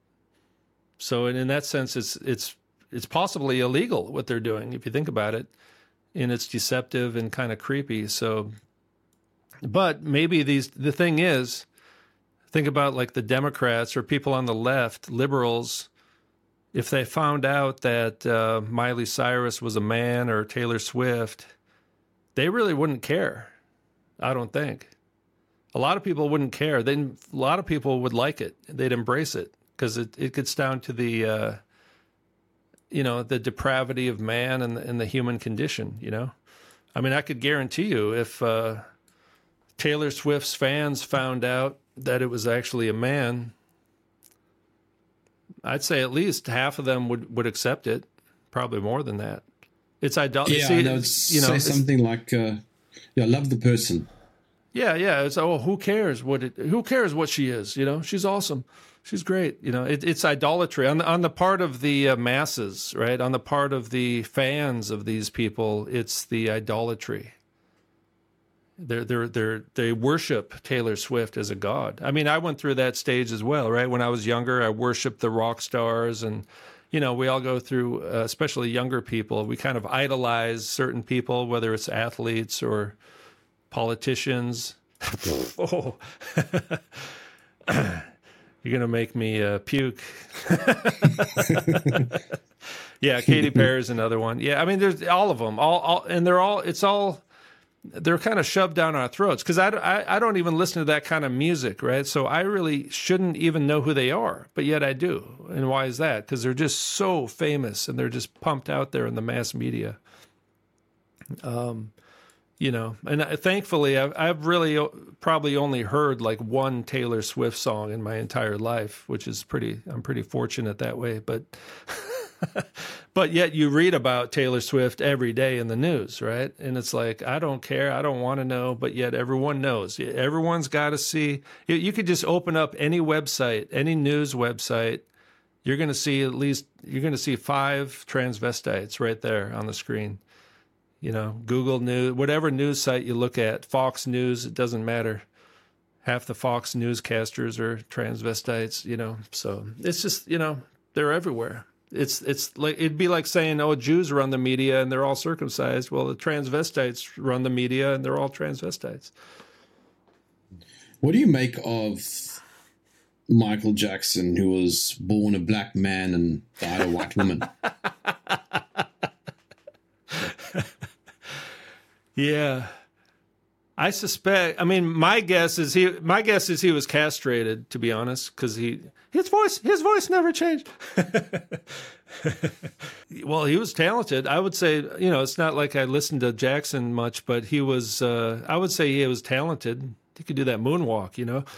Speaker 2: So in that sense, it's it's it's possibly illegal what they're doing if you think about it, and it's deceptive and kind of creepy. So, but maybe these the thing is, think about like the Democrats or people on the left, liberals, if they found out that uh, Miley Cyrus was a man or Taylor Swift, they really wouldn't care. I don't think. A lot of people wouldn't care. Then a lot of people would like it. They'd embrace it. Because it, it gets down to the, uh, you know, the depravity of man and the, and the human condition, you know. I mean, I could guarantee you if uh, Taylor Swift's fans found out that it was actually a man, I'd say at least half of them would, would accept it, probably more than that. It's idolatry.
Speaker 3: Yeah,
Speaker 2: See,
Speaker 3: no,
Speaker 2: you know,
Speaker 3: say something like, uh, yeah, love the person.
Speaker 2: Yeah, yeah. It's, oh, who cares what it, who cares what she is, you know? She's awesome. She's great. You know, it, it's idolatry on the, on the part of the uh, masses, right? On the part of the fans of these people, it's the idolatry. They're, they're, they're, they worship Taylor Swift as a god. I mean, I went through that stage as well, right? When I was younger, I worshiped the rock stars, and, you know, we all go through, uh, especially younger people, we kind of idolize certain people, whether it's athletes or politicians. Oh. You're going to make me uh, puke. Yeah, Katy Perry is another one. Yeah, I mean, there's all of them. All, all, and they're all, it's all, they're kind of shoved down our throats because I, I, I don't even listen to that kind of music, right? So I really shouldn't even know who they are, but yet I do. And why is that? Because they're just so famous and they're just pumped out there in the mass media. Um, you know, and I, thankfully I've, I've really probably only heard like one Taylor Swift song in my entire life, which is pretty, I'm pretty fortunate that way, but... But yet you read about Taylor Swift every day in the news, right? And it's like, I don't care. I don't want to know. But yet everyone knows. Everyone's got to see. You could just open up any website, any news website. You're going to see at least, you're going to see five transvestites right there on the screen. You know, Google News, whatever news site you look at, Fox News, it doesn't matter. Half the Fox newscasters are transvestites, you know. So it's just, you know, they're everywhere. It's it's like it'd be like saying, oh, Jews run the media and they're all circumcised. Well, the transvestites run the media and they're all transvestites.
Speaker 3: What do you make of Michael Jackson, who was born a black man and died a white woman?
Speaker 2: Yeah. I suspect, I mean, my guess is he, my guess is he was castrated, to be honest, because he, his voice, his voice never changed. Well, he was talented. I would say, you know, it's not like I listened to Jackson much, but he was, uh, I would say he was talented. He could do that moonwalk, you know.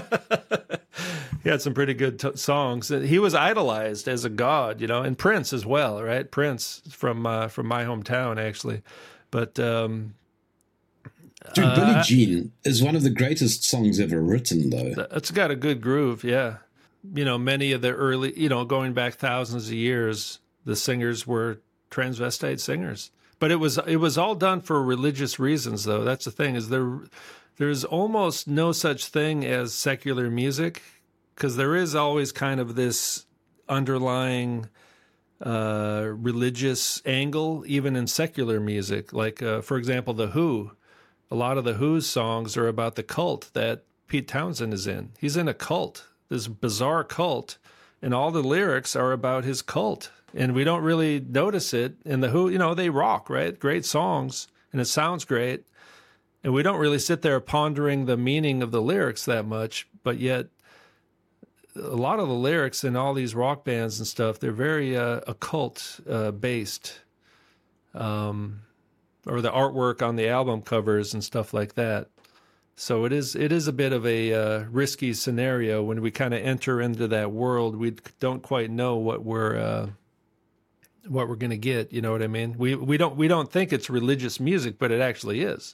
Speaker 2: He had some pretty good t- songs. He was idolized as a god, you know, and Prince as well, right? Prince from, uh, from my hometown, actually. But, um,
Speaker 3: Dude,
Speaker 2: uh,
Speaker 3: Billie Jean is one of the greatest songs ever written, though.
Speaker 2: It's got a good groove, yeah. You know, many of the early, you know, going back thousands of years, the singers were transvestite singers. But it was it was all done for religious reasons, though. That's the thing, is there there's almost no such thing as secular music, because there is always kind of this underlying uh, religious angle, even in secular music. Like, uh, for example, The Who. A lot of the Who's songs are about the cult that Pete Townsend is in. He's in a cult, this bizarre cult, and all the lyrics are about his cult. And we don't really notice it. And the Who, you know, they rock, right? Great songs, and it sounds great. And we don't really sit there pondering the meaning of the lyrics that much, but yet a lot of the lyrics in all these rock bands and stuff, they're very uh, occult uh, based. Um or the artwork on the album covers and stuff like that. So it is it is a bit of a uh, risky scenario when we kind of enter into that world. We don't quite know what we're uh, what we're going to get. You know what I mean? We we don't we don't think it's religious music, but it actually is.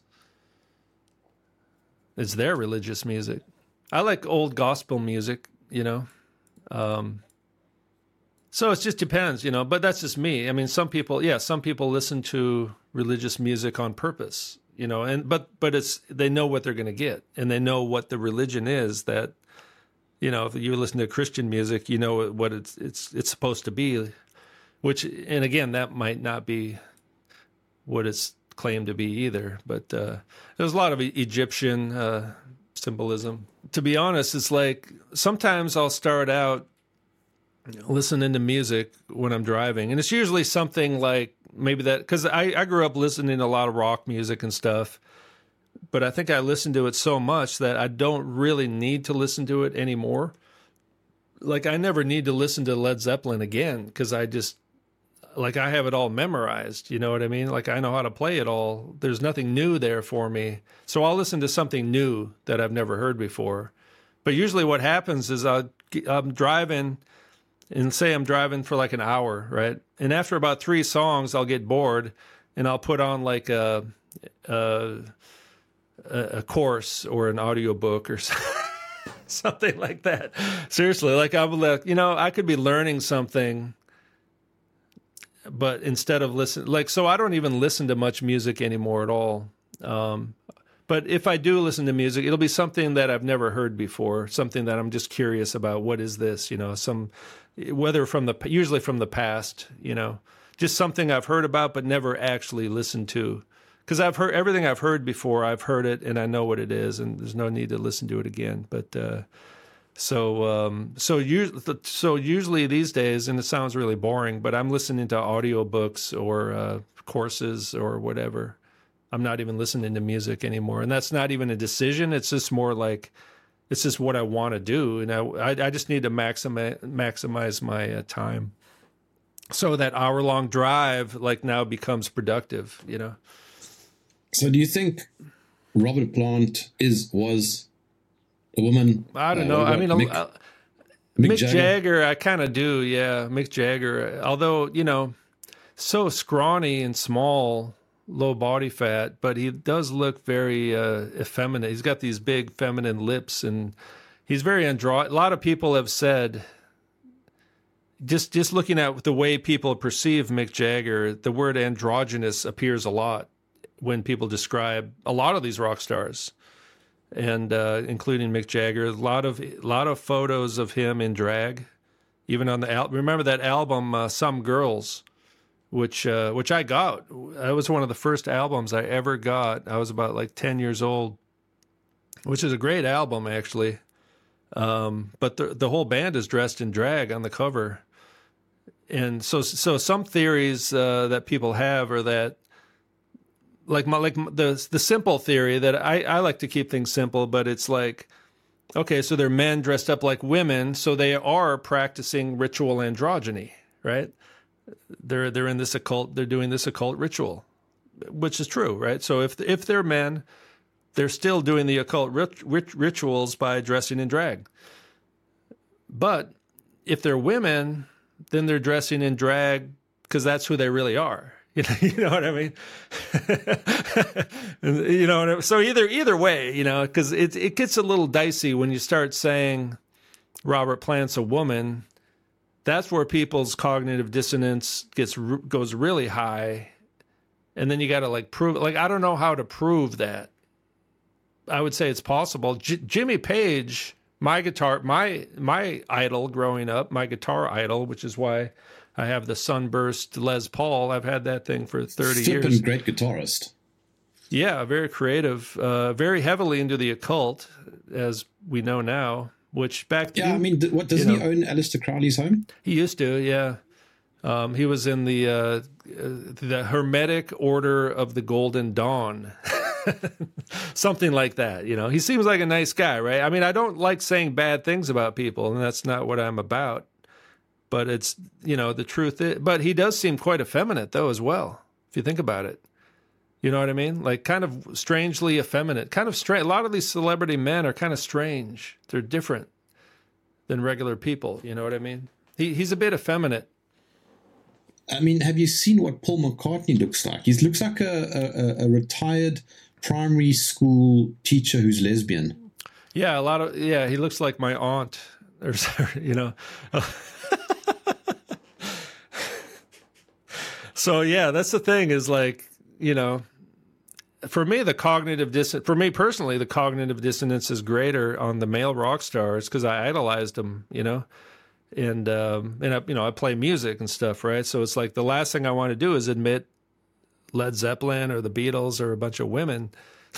Speaker 2: It's their religious music. I like old gospel music, you know. Um, so it just depends, you know. But that's just me. I mean, some people, yeah, some people listen to religious music on purpose, you know, and but but it's they know what they're going to get, and they know what the religion is. That, you know, if you listen to Christian music, you know what it's it's it's supposed to be, which, and again, that might not be what it's claimed to be either. But uh, there's a lot of Egyptian uh, symbolism. To be honest, it's like sometimes I'll start out listening to music when I'm driving, and it's usually something like maybe that, because I, I grew up listening to a lot of rock music and stuff, but I think I listened to it so much that I don't really need to listen to it anymore. Like, I never need to listen to Led Zeppelin again, because I just, like, I have it all memorized, you know what I mean? Like, I know how to play it all. There's nothing new there for me. So I'll listen to something new that I've never heard before. But usually what happens is I'll, I'm driving, and say I'm driving for like an hour, right? And after about three songs, I'll get bored, and I'll put on like a a, a course or an audiobook or something like that. Seriously, like I'm like, you know, I could be learning something, but instead of listen, like, so I don't even listen to much music anymore at all. Um, but if I do listen to music, it'll be something that I've never heard before, something that I'm just curious about. What is this? You know, some, whether from the, usually from the past, you know, just something I've heard about but never actually listened to. Because I've heard everything I've heard before, I've heard it and I know what it is, and there's no need to listen to it again. But uh, so um, so you, so usually these days, and it sounds really boring, but I'm listening to audiobooks or uh, courses or whatever. I'm not even listening to music anymore. And that's not even a decision. It's just more like, it's just what I want to do. And I, I, I just need to maximize, maximize my uh, time. So that hour long drive, like now becomes productive, you know?
Speaker 3: So do you think Robert Plant is, was a woman?
Speaker 2: I don't
Speaker 3: uh,
Speaker 2: know. I mean,
Speaker 3: Mick,
Speaker 2: uh,
Speaker 3: Mick,
Speaker 2: Mick
Speaker 3: Jagger?
Speaker 2: Jagger, I kind of do. Yeah. Mick Jagger, although, you know, so scrawny and small, low body fat, but he does look very uh, effeminate. He's got these big feminine lips, and he's very andro. A lot of people have said, just just looking at the way people perceive Mick Jagger, the word androgynous appears a lot when people describe a lot of these rock stars, and uh, including Mick Jagger. A lot of a lot of photos of him in drag, even on the al- remember that album uh, Some Girls, which uh, which I got. That was one of the first albums I ever got. I was about like ten years old, which is a great album, actually. Um, but the the whole band is dressed in drag on the cover. And so so some theories uh, that people have are that, like my, like the the simple theory that I, I like to keep things simple, but it's like, okay, so they're men dressed up like women, so they are practicing ritual androgyny, right? They're they're in this occult. They're doing this occult ritual, which is true, right? So if if they're men, they're still doing the occult rit, rit, rituals by dressing in drag. But if they're women, then they're dressing in drag because that's who they really are. You know, you know what I mean? You know, what I mean? So either either way, you know, because it it gets a little dicey when you start saying Robert Plant's a woman. That's where people's cognitive dissonance gets goes really high, and then you got to like prove. Like I don't know how to prove that. I would say it's possible. J- Jimmy Page, my guitar, my my idol growing up, my guitar idol, which is why I have the Sunburst Les Paul. I've had that thing for thirty
Speaker 3: Flippin'
Speaker 2: years.
Speaker 3: Great guitarist.
Speaker 2: Yeah, very creative, uh, very heavily into the occult, as we know now. Which back
Speaker 3: Yeah,
Speaker 2: then,
Speaker 3: I mean, th- what doesn't
Speaker 2: you
Speaker 3: he
Speaker 2: know,
Speaker 3: own Aleister Crowley's home?
Speaker 2: He used to, yeah. Um, he was in the uh, the Hermetic Order of the Golden Dawn, something like that. You know, he seems like a nice guy, right? I mean, I don't like saying bad things about people, and that's not what I'm about. But it's, you know, the truth is, but he does seem quite effeminate though, as well. If you think about it, you know what I mean? Like kind of strangely effeminate, kind of strange. A lot of these celebrity men are kind of strange. They're different than regular people. You know what I mean? He he's a bit effeminate.
Speaker 3: I mean, have you seen what Paul McCartney looks like? He looks like a, a, a retired primary school teacher who's lesbian.
Speaker 2: Yeah, a lot of, yeah, he looks like my aunt, or, you know. So, yeah, that's the thing is like, you know, for me, the cognitive dissonance, for me personally, the cognitive dissonance is greater on the male rock stars because I idolized them, you know. And, um, and I, you know, I play music and stuff, right? So it's like the last thing I want to do is admit Led Zeppelin or the Beatles or a bunch of women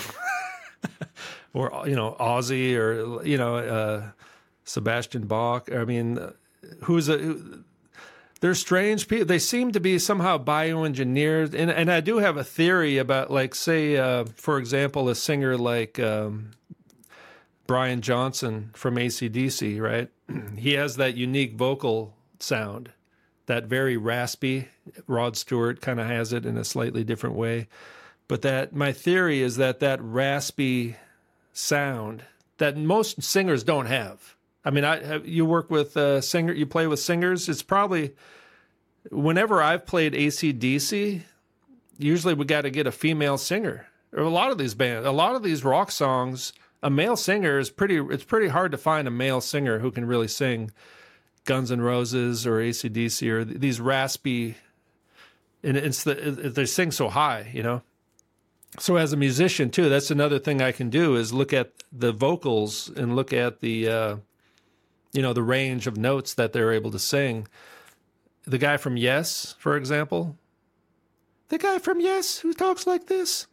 Speaker 2: or, you know, Ozzy or, you know, uh, Sebastian Bach. I mean, who's a, who, they're strange people. They seem to be somehow bioengineered. And, and I do have a theory about, like, say, uh, for example, a singer like um, Brian Johnson from A C D C, right? He has that unique vocal sound, that very raspy. Rod Stewart kind of has it in a slightly different way. But that my theory is that that raspy sound that most singers don't have. I mean, I have, you work with a singer, you play with singers. It's probably, whenever I've played A C D C, usually we got to get a female singer. Or a lot of these bands, a lot of these rock songs, a male singer is pretty, it's pretty hard to find a male singer who can really sing Guns N' Roses or A C D C or these raspy, and it's the, they sing so high, you know? So as a musician too, that's another thing I can do is look at the vocals and look at the, uh, you know, the range of notes that they're able to sing. The guy from Yes, for example, the guy from Yes who talks like this.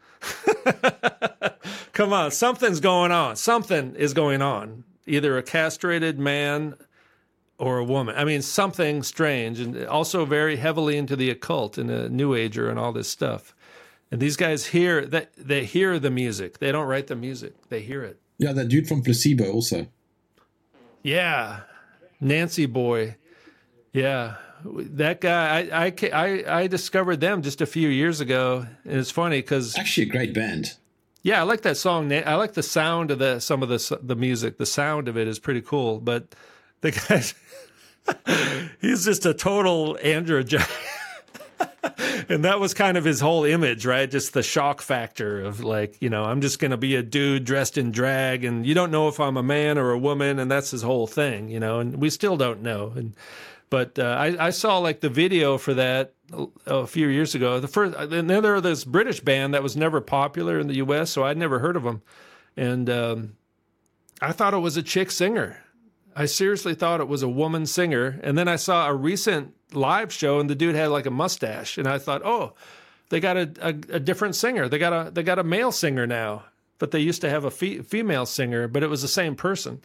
Speaker 2: Come on, something's going on. Something is going on. Either a castrated man or a woman. I mean, something strange, and also very heavily into the occult and a New Ager and all this stuff. And these guys hear that they hear the music. They don't write the music. They hear it.
Speaker 3: Yeah, that dude from Placebo also.
Speaker 2: Yeah. Nancy Boy. Yeah. That guy, I, I, I, I discovered them just a few years ago. And it's funny because...
Speaker 3: Actually a great band.
Speaker 2: Yeah, I like that song. I like the sound of the some of the the music. The sound of it is pretty cool. But the guy, he's just a total androgen. And that was kind of his whole image, right? Just the shock factor of like, you know, I'm just going to be a dude dressed in drag and you don't know if I'm a man or a woman. And that's his whole thing, you know, and we still don't know. And But uh, I, I saw like the video for that a, a few years ago. The first, and then there was this British band that was never popular in the U S, so I'd never heard of them. And um, I thought it was a chick singer. I seriously thought it was a woman singer. And then I saw a recent live show, and the dude had like a mustache, and I thought, oh, they got a, a, a different singer. They got a they got a male singer now, but they used to have a fe- female singer, but it was the same person.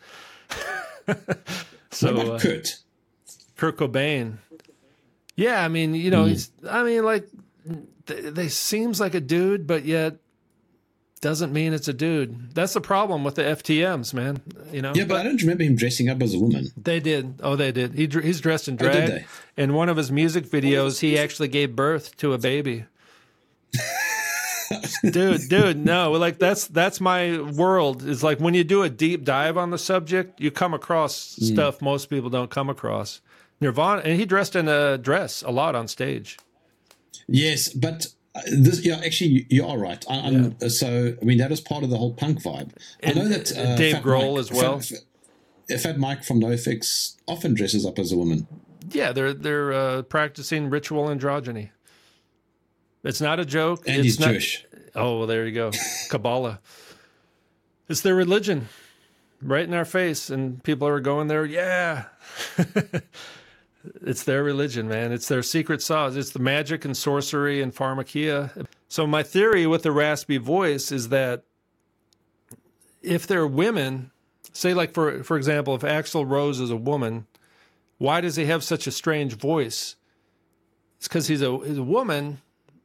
Speaker 2: So
Speaker 3: what about
Speaker 2: uh,
Speaker 3: Kurt?
Speaker 2: Kurt Cobain. Yeah, I mean, you know, mm. he's, I mean, like, they, they seems like a dude, but yet doesn't mean it's a dude. That's the problem with the F T Ms, man. You know.
Speaker 3: Yeah, but, but I don't remember him dressing up as a woman.
Speaker 2: They did. Oh, they did. He he's dressed in drag.
Speaker 3: Oh, did they?
Speaker 2: In one of his music videos, he actually gave birth to a baby. dude, dude, no, like that's that's my world. It's like when you do a deep dive on the subject, you come across mm. stuff most people don't come across. Nirvana, and he dressed in a dress a lot on stage.
Speaker 3: Yes, but this, yeah, actually, you are right. I,
Speaker 2: yeah.
Speaker 3: So, I mean, that is part of the whole punk vibe.
Speaker 2: And
Speaker 3: I know that uh,
Speaker 2: Dave
Speaker 3: Fat
Speaker 2: Grohl
Speaker 3: Mike,
Speaker 2: as well.
Speaker 3: Fat, Fat Mike from NoFX often dresses up as a woman.
Speaker 2: Yeah, they're they're uh, practicing ritual androgyny. It's not a joke.
Speaker 3: And
Speaker 2: it's
Speaker 3: he's
Speaker 2: not,
Speaker 3: Jewish.
Speaker 2: Oh, well, there you go. Kabbalah. It's their religion, right in our face, and people are going there. Yeah. It's their religion, man. It's their secret sauce. It's the magic and sorcery and pharmakia. So my theory with the raspy voice is that if they're women, say like, for for example, if Axl Rose is a woman, why does he have such a strange voice? It's because he's a, he's a woman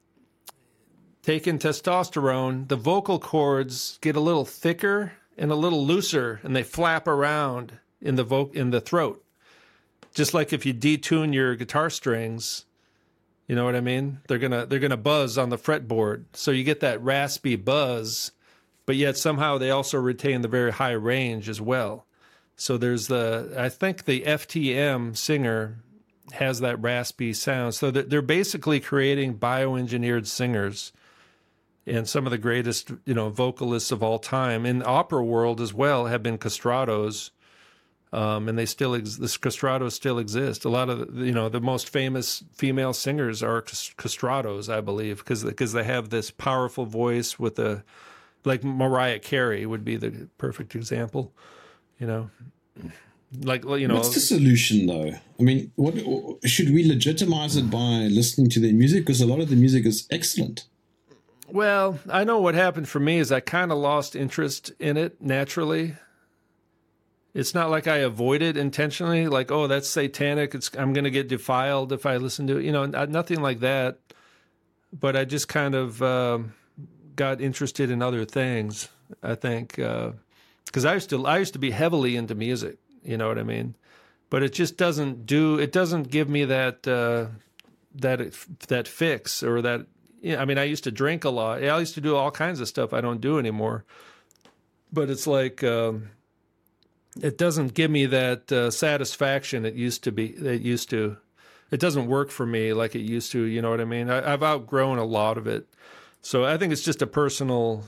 Speaker 2: taking testosterone. The vocal cords get a little thicker and a little looser, and they flap around in the vo- in the throat. Just like if you detune your guitar strings, you know what I mean? They're gonna they're gonna buzz on the fretboard, so you get that raspy buzz, but yet somehow they also retain the very high range as well. So there's the I think the F T M singer has that raspy sound. So they're basically creating bioengineered singers, and some of the greatest you know vocalists of all time in the opera world as well have been castratos. Um, and they still, ex- the castratos still exist. A lot of, you know, the most famous female singers are castratos, I believe, because because they have this powerful voice with a, like Mariah Carey would be the perfect example, you know, like you know.
Speaker 3: What's the solution, though? I mean, what should we legitimize it by listening to their music? Because a lot of the music is excellent.
Speaker 2: Well, I know what happened for me is I kind of lost interest in it naturally. It's not like I avoided intentionally, like, oh, that's satanic. It's I'm going to get defiled if I listen to it. You know, nothing like that. But I just kind of um, got interested in other things, I think. Because uh, I used to I used to be heavily into music, you know what I mean? But it just doesn't do, it doesn't give me that, uh, that, that fix or that, you know, I mean, I used to drink a lot. I used to do all kinds of stuff I don't do anymore. But it's like... Um, it doesn't give me that uh, satisfaction it used to be. It used to. It doesn't work for me like it used to. You know what I mean? I, I've outgrown a lot of it. So I think it's just a personal,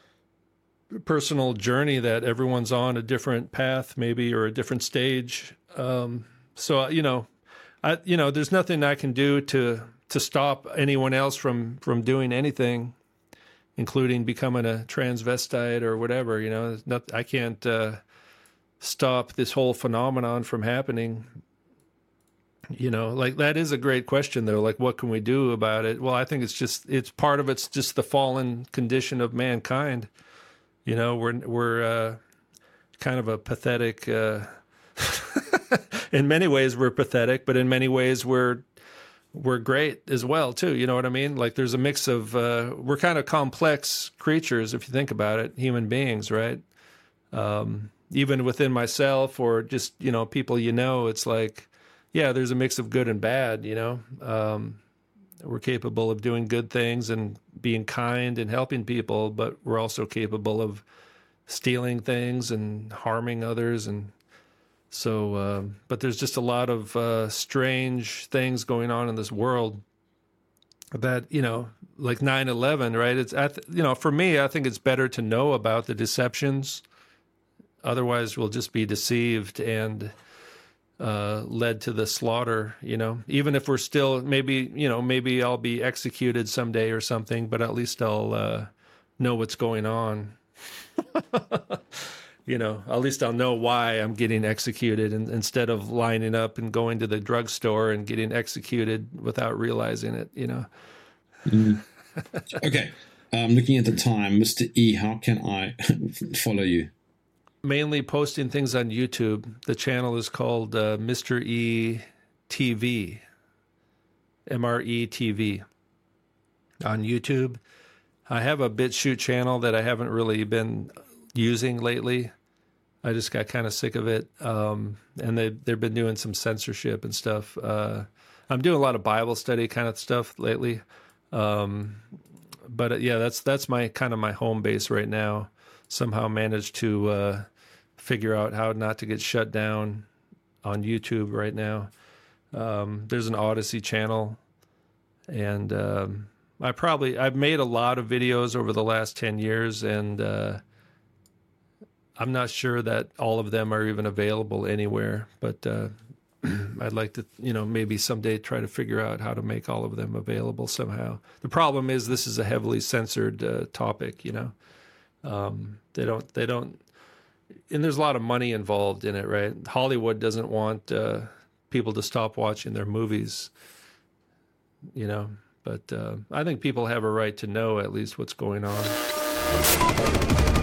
Speaker 2: personal journey that everyone's on a different path, maybe, or a different stage. Um, so you know, I you know, there's nothing I can do to to stop anyone else from from doing anything, including becoming a transvestite or whatever. You know, not, I can't. Uh, stop this whole phenomenon from happening. You know, like that is a great question though. Like, what can we do about it? Well, I think it's just, it's part of it's just the fallen condition of mankind. You know, we're, we're, uh, kind of a pathetic, uh, in many ways we're pathetic, but in many ways we're, we're great as well too. You know what I mean? Like there's a mix of uh, we're kind of complex creatures if you think about it, human beings, right? Um, even within myself or just you know people you know, it's like yeah, there's a mix of good and bad. You know, um, we're capable of doing good things and being kind and helping people, but we're also capable of stealing things and harming others and. So, uh, but there's just a lot of uh, strange things going on in this world that, you know, like nine eleven, right? It's, I th- you know, for me, I think it's better to know about the deceptions. Otherwise, we'll just be deceived and uh, led to the slaughter, you know, even if we're still maybe, you know, maybe I'll be executed someday or something, but at least I'll uh, know what's going on. You know, at least I'll know why I'm getting executed and, instead of lining up and going to the drugstore and getting executed without realizing it, you know.
Speaker 3: Mm. Okay. Um, looking at the time, Mister E, how can I follow you?
Speaker 2: Mainly posting things on YouTube. The channel is called uh, Mister E T V, M R E T V on YouTube. I have a BitChute channel that I haven't really been using lately. I just got kind of sick of it. Um, and they, they've been doing some censorship and stuff. Uh, I'm doing a lot of Bible study kind of stuff lately. Um, but uh, yeah, that's, that's my kind of my home base right now. Somehow managed to uh, figure out how not to get shut down on YouTube right now. Um, there's an Odyssey channel and um, I probably, I've made a lot of videos over the last ten years and uh, I'm not sure that all of them are even available anywhere, but uh, I'd like to, you know, maybe someday try to figure out how to make all of them available somehow. The problem is this is a heavily censored uh, topic, you know. Um, they don't, they don't, and there's a lot of money involved in it, right? Hollywood doesn't want uh, people to stop watching their movies, you know, but uh, I think people have a right to know at least what's going on.